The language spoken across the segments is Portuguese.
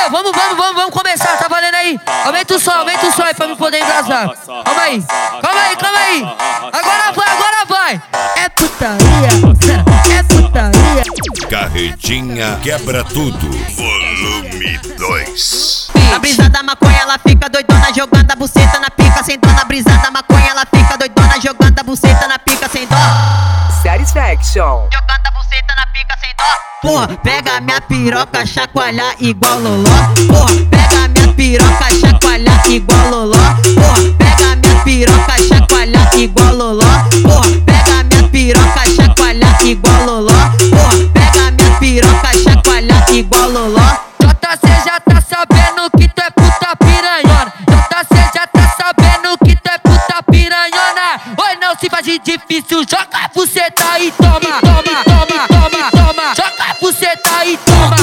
Vamos começar, tá valendo aí? Aumenta o som aí pra me poder embrasar. Calma aí. Agora vai. É putaria. Carretinha quebra tudo. Volume 2. A brisa da maconha, ela fica doidona jogando a buceta na pica sem dó. Na brisa da maconha, ela fica doidona jogando a buceta na pica sem dó. Satisfaction. Jogando a buceta na pica sem dó. Porra, pega minha piroca, chacoalhar igual loló. Porra, pega minha piroca, chacoalhar igual loló. Porra, pega minha piroca, chacoalhar igual loló. Porra, pega minha piroca, chacoalhar igual loló. Porra, pega minha piroca, chacoalhar igual loló. JC já tá sabendo que tu é puta piranhona. JC já tá sabendo que tu é puta piranhona. Oi, não se faz de difícil, joga a buceta e toma. Joga a buceta e toma.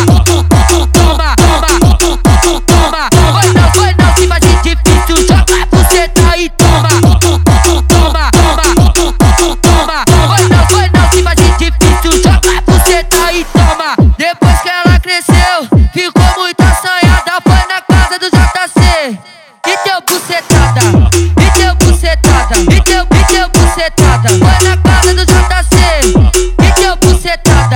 Oi, não se faz de difícil, joga a buceta e toma. Oi, não se faz de difícil, joga a buceta e toma. Depois que ela cresceu, ficou muito assanhada, foi na casa do JC. E teu bucetada, foi na casa do JC. E teu bucetada,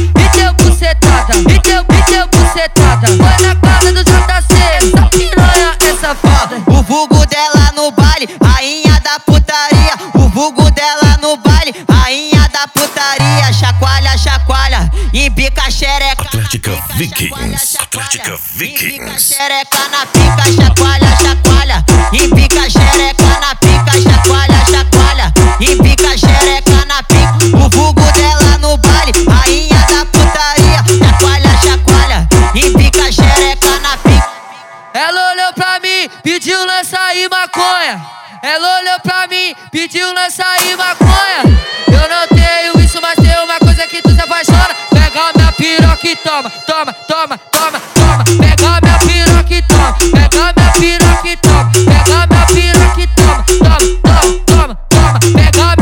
foi na casa do JC. Essa piranha, essa foda. O vulgo dela no baile, rainha da putaria. O vulgo dela no baile, rainha da putaria. Chacoalha, embica a xereca. Atlética Vikings. Embica a xereca na pica, chacoalha. Embica a xereca na pica, chacoalha. Embica a xereca na pica. O vulgo dela no baile, rainha da putaria. Chacoalha, embica a xereca na pica. Ela olhou pra mim, pediu lança e maconha. Ela olhou pra mim, pediu lança e maconha. Eu não tenho isso, mas tem uma coisa que tu se apaixona. Pega minha piroca e toma. Pega minha piroca e toma. Pega minha piroca e toma. Pega minha piroca e toma. Toma. Pega